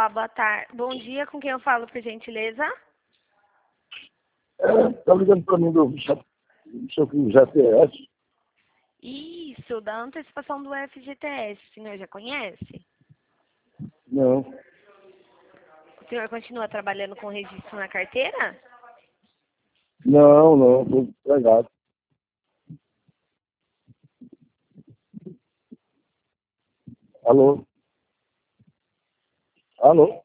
Olá, boa tarde. Bom dia, com quem eu falo, por gentileza? Tá ligando para mim do GTS? Isso, da antecipação do FGTS. O senhor já conhece? Não, O senhor continua trabalhando com registro na carteira? não, estou desempregado. Alô? Alô?